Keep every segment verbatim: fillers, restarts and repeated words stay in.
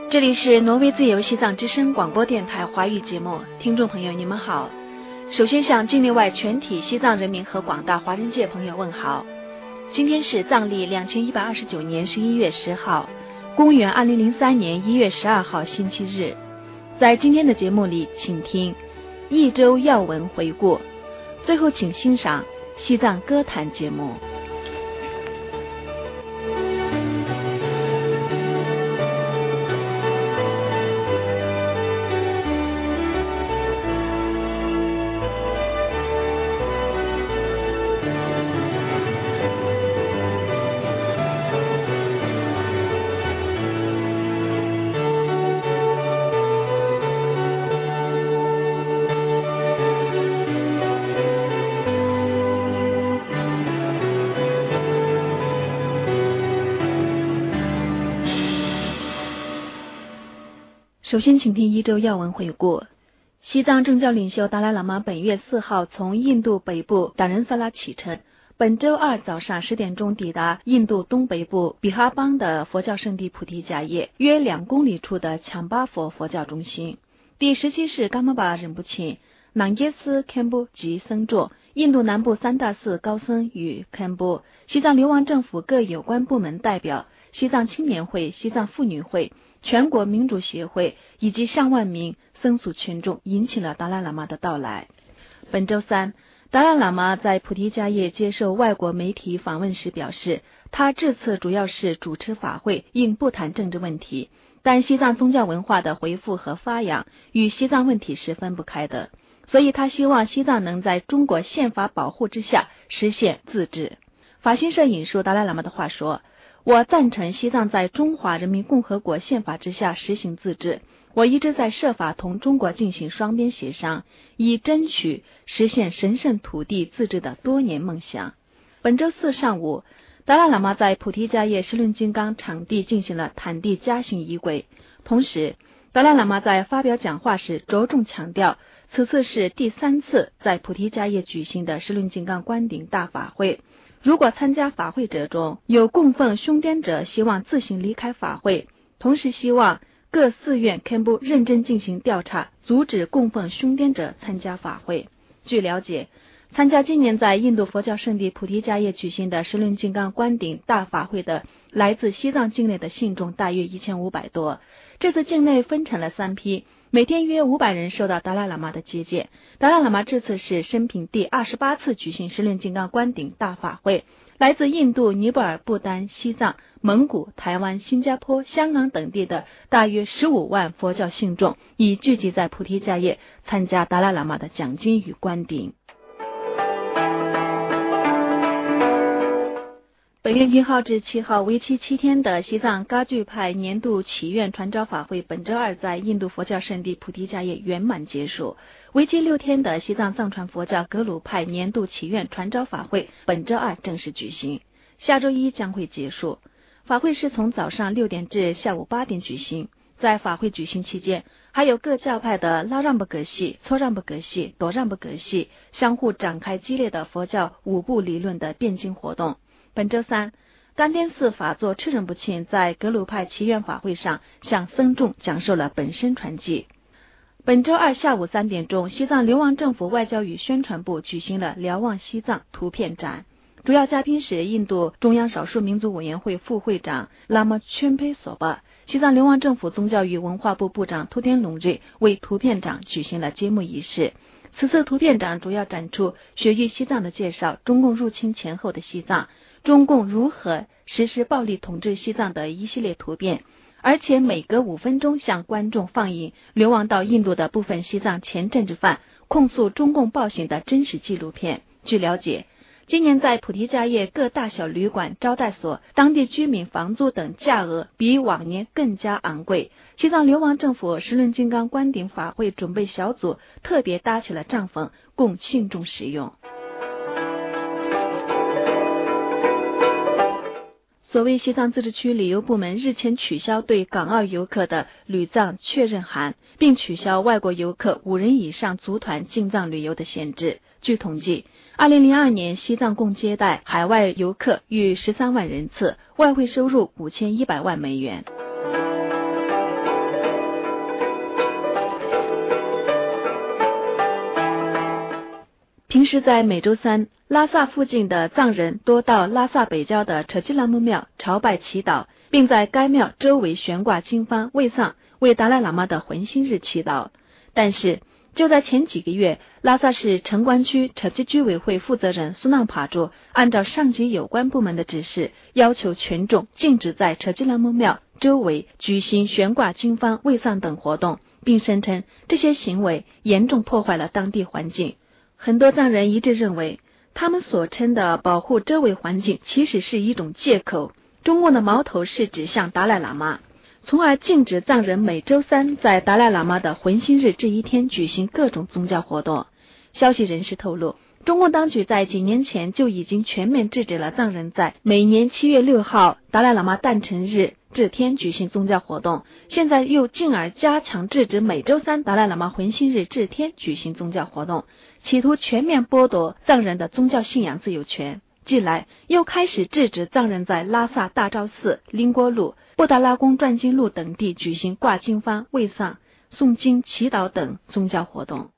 这里是挪威自由西藏之声广播电台华语节目，听众朋友你们好。首先向境内外全体西藏人民和广大华人界朋友问好。今天是藏历两千一百二十九年十一月十号，公元二零零三年一月十二号星期日。在今天的节目里，请听一周要闻回顾，最后请欣赏西藏歌坛节目。首先请听一周要闻回顾。西藏政教领袖达赖喇嘛本月四号从印度北部达仁萨拉启程，本周二早上十点钟抵达印度东北部比哈邦的佛教圣地菩提迦叶约两公里处的强巴佛佛教中心。第十七世噶玛巴仁波切、南耶斯堪布及僧众、印度南部三大寺高僧与堪布、西藏流亡政府各有关部门代表、西藏青年会、西藏妇女会、全国民主协会以及上万名僧俗群众引起了达赖喇嘛的到来。本周三，达赖喇嘛在菩提迦叶接受外国媒体访问时表示，他这次主要是主持法会，应不谈政治问题，但西藏宗教文化的恢复和发扬与西藏问题是分不开的，所以他希望西藏能在中国宪法保护之下实现自治。法新社引述达赖喇嘛的话说，我赞成西藏在中华人民共和国宪法之下实行自治，我一直在设法同中国进行双边协商，以争取实现神圣土地自治的多年梦想。本周四上午，达赖喇嘛在菩提迦叶石轮金刚场地进行了坦地嘉行仪轨，同时达赖喇嘛在发表讲话时着重强调，此次是第三次在菩提迦叶举行的石轮金刚观顶大法会，如果参加法会者中有供奉凶典者希望自行离开法会，同时希望各寺院堪布认真进行调查，阻止供奉凶典者参加法会。据了解，参加今年在印度佛教圣地菩提迦叶举行的石轮金刚观顶大法会的来自西藏境内的信众大约一千五百多，这次境内分成了三批，每天约五百人受到达赖喇嘛的接见。达赖喇嘛这次是生平第二十八次举行石轮金刚观顶大法会，来自印度、尼泊尔、不丹、西藏、蒙古、台湾、新加坡、香港等地的大约十五万佛教信众已聚集在菩提迦叶参加达赖喇嘛的讲经与观顶。本月一号至七号为期七天的西藏噶举派年度祈愿传召法会本周二在印度佛教圣地菩提迦叶圆满结束，为期六天的西藏藏传佛教格鲁派年度祈愿传召法会本周二正式举行，下周一将会结束。法会是从早上六点至下午八点举行，在法会举行期间，还有各教派的拉让布格系、搓让布格系、朵让布格系相互展开激烈的佛教五部理论的辩经活动。本周三，甘甸寺法座赤仁波切在格鲁派祈愿法会上向僧众讲授了本身传记。本周二下午三点钟，西藏流亡政府外交与宣传部举行了瞭望西藏图片展，主要嘉宾是印度中央少数民族委员会副会长拉玛圈佩索巴，西藏流亡政府宗教与文化部部长图天龙瑞为图片展举行了揭幕仪式。此次图片展主要展出学于西藏的介绍，中共入侵前后的西藏，中共如何实施暴力统治西藏的一系列图片，而且每隔五分钟向观众放映流亡到印度的部分西藏前政治犯控诉中共暴行的真实纪录片。据了解，今年在菩提迦叶各大小旅馆、招待所、当地居民房租等价额比往年更加昂贵，西藏流亡政府石轮金刚观顶法会准备小组特别搭起了帐篷供信众使用。所谓西藏自治区旅游部门日前取消对港澳游客的旅藏确认函，并取消外国游客五人以上组团进藏旅游的限制。据统计，二零零二年西藏共接待海外游客逾十三万人次，外汇收入五千一百万美元。 平时在每周三，拉萨附近的藏人多到拉萨北郊的扯基拉木庙朝拜祈祷，并在该庙周围悬挂经幡卫丧，为达赖喇嘛的魂心日祈祷。但是就在前几个月，拉萨市城关区扯基居委会负责人苏纳帕珠按照上级有关部门的指示，要求群众禁止在扯基拉木庙周围举行悬挂经幡卫丧等活动，并声称这些行为严重破坏了当地环境。很多藏人一致认为，他们所称的保护周围环境其实是一种借口，中共的矛头是指向达赖喇嘛，从而禁止藏人每周三在达赖喇嘛的魂心日这一天举行各种宗教活动。消息人士透露，中共当局在几年前就已经全面制止了藏人在每年七月六号达赖喇嘛诞辰日这天举行宗教活动，现在又进而加强制止每周三达赖喇嘛魂心日这天举行宗教活动，企图全面剥夺藏人的宗教信仰自由权。近来又开始制止藏人在拉萨大昭寺、林郭路、布达拉宫转经路等地举行挂经幡卫丧、诵经祈祷等宗教活动。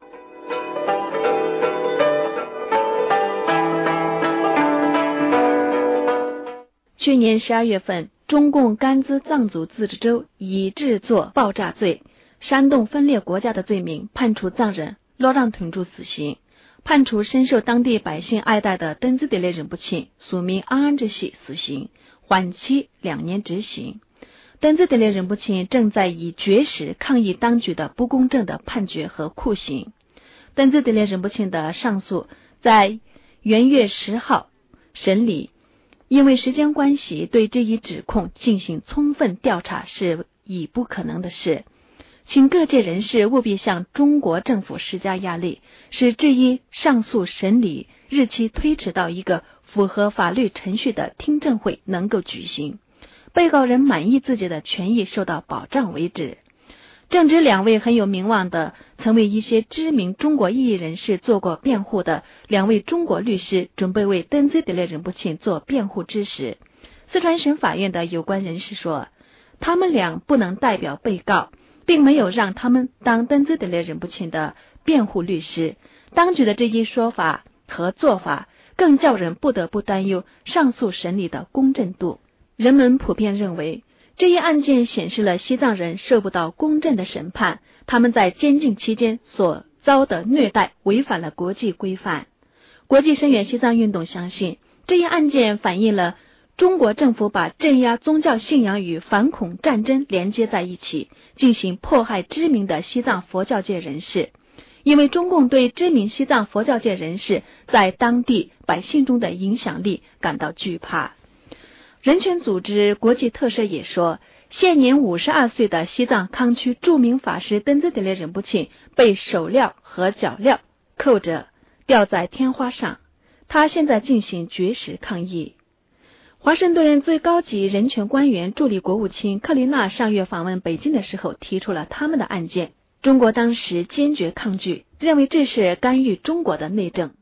去年十二月份，中共甘孜藏族自治州以制作爆炸罪、煽动分裂国家的罪名判处藏人罗让屯柱死刑，判处深受当地百姓爱戴的登孜德列仁不钦俗名安安之系死刑，缓期两年执行。登孜德列仁不钦正在以绝食抗议当局的不公正的判决和酷刑。登孜德列仁不钦的上诉在元月十号审理，因为时间关系，对这一指控进行充分调查是已不可能的事，请各界人士务必向中国政府施加压力，使这一上诉审理日期推迟到一个符合法律程序的听证会能够举行，被告人满意自己的权益受到保障为止。正值两位很有名望的、曾为一些知名中国异议人士做过辩护的两位中国律师准备为登孜德列仁不钦做辩护之时，四川省法院的有关人士说，他们俩不能代表被告，并没有让他们当登孜德列仁不钦的辩护律师。当局的这一说法和做法更叫人不得不担忧上诉审理的公正度。人们普遍认为，这一案件显示了西藏人受不到公正的审判，他们在监禁期间所遭的虐待违反了国际规范。国际声援西藏运动相信，这一案件反映了中国政府把镇压宗教信仰与反恐战争连接在一起，进行迫害知名的西藏佛教界人士。因为中共对知名西藏佛教界人士在当地百姓中的影响力感到惧怕。人权组织国际特赦也说，现年五十二岁的西藏康区著名法师登孜德列仁不钦被手镣和脚镣扣着吊在天花上，他现在进行绝食抗议。华盛顿最高级人权官员助理国务卿克琳娜上月访问北京的时候提出了他们的案件，中国当时坚决抗拒，认为这是干预中国的内政。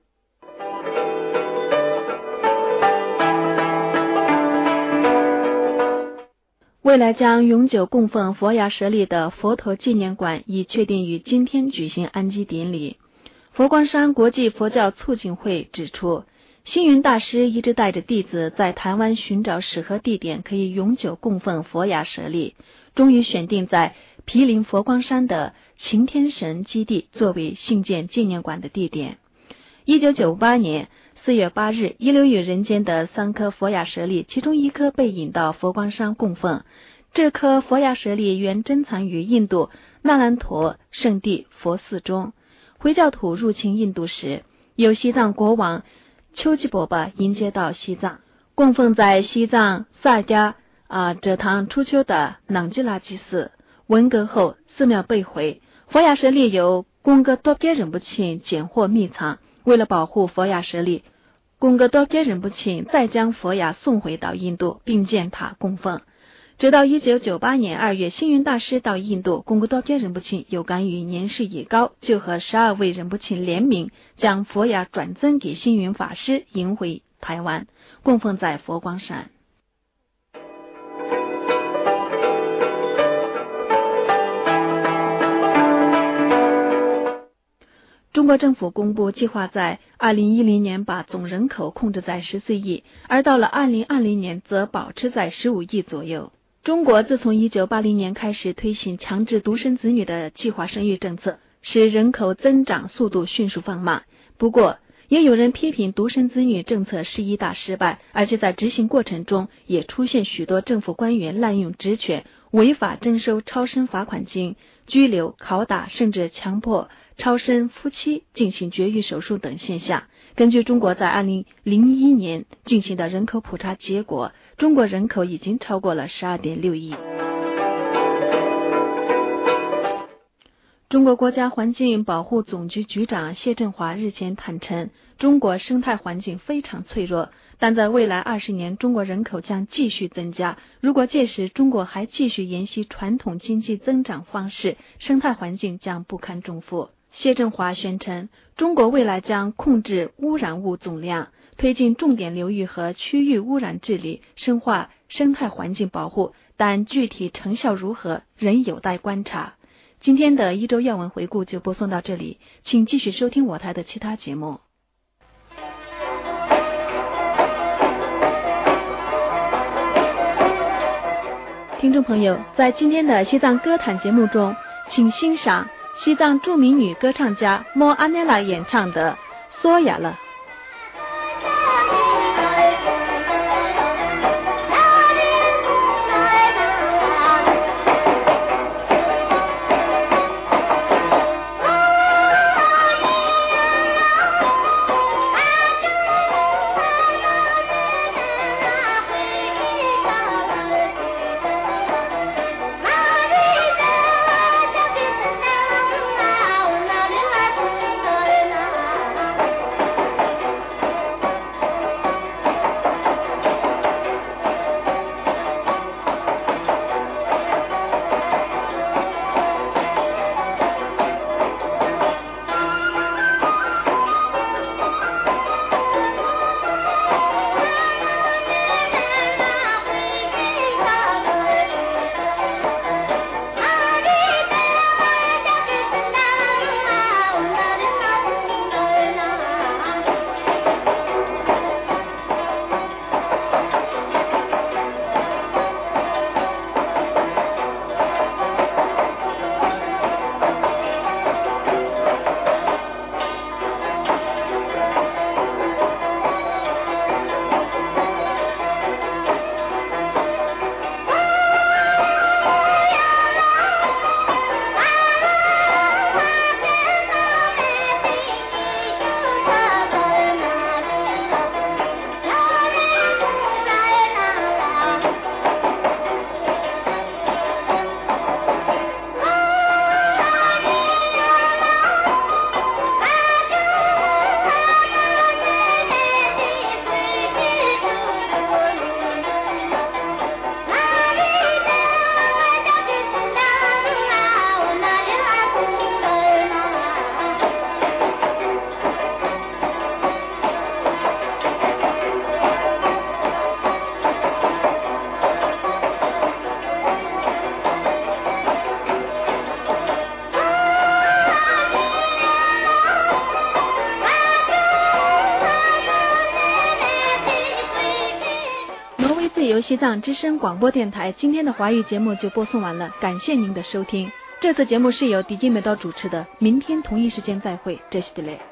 未来将永久供奉佛牙舍利的佛陀纪念馆已确定于今天举行安基典礼。佛光山国际佛教促进会指出，星云大师一直带着弟子在台湾寻找适合地点可以永久供奉佛牙舍利，终于选定在毗邻佛光山的擎天神基地作为兴建纪念馆的地点。一九九八年四月八日，遗留于人间的三颗佛牙舍利，其中一颗被引到佛光山供奉。这颗佛牙舍利原珍藏于印度那兰陀圣地佛寺中。回教徒入侵印度时，由西藏国王丘吉伯巴迎接到西藏，供奉在西藏萨迦啊哲堂初丘的囊吉拉基寺。文革后，寺庙被毁，佛牙舍利由贡格多杰仁不钦捡获秘藏。为了保护佛牙舍利，贡格多杰仁不钦再将佛牙送回到印度，并建塔供奉。直到一九九八年二月，星云大师到印度，贡格多杰仁不钦有感于年事已高，就和十二位仁不钦联名，将佛牙转赠给星云法师，迎回台湾，供奉在佛光山。 中国政府公布计划在二零一零年把总人口控制在十四亿，而到了二零二零年则保持在十五亿左右。中国自从一九八零年开始推行强制独生子女的计划生育政策，使人口增长速度迅速放慢。不过，也有人批评独生子女政策是一大失败，而且在执行过程中也出现许多政府官员滥用职权，违法征收超生罚款金、拘留、拷打，甚至强迫超生夫妻进行绝育手术等现象。根据中国在二零零一年进行的人口普查结果，中国人口已经超过了 十二点六亿。中国国家环境保护总局局长谢振华日前坦诚，中国生态环境非常脆弱，但在未来二十年中国人口将继续增加，如果届时中国还继续沿袭传统经济增长方式，生态环境将不堪重负。谢振华宣称，中国未来将控制污染物总量，推进重点流域和区域污染治理，深化生态环境保护，但具体成效如何仍有待观察。今天的一周要闻回顾就播送到这里，请继续收听我台的其他节目。听众朋友，在今天的西藏歌坛节目中，请欣赏西藏著名女歌唱家莫阿内拉演唱的《索雅了》。由西藏之声广播电台今天的华语节目就播送完了，感谢您的收听。这次节目是由迪金美刀主持的，明天同一时间再会，这是的嘞。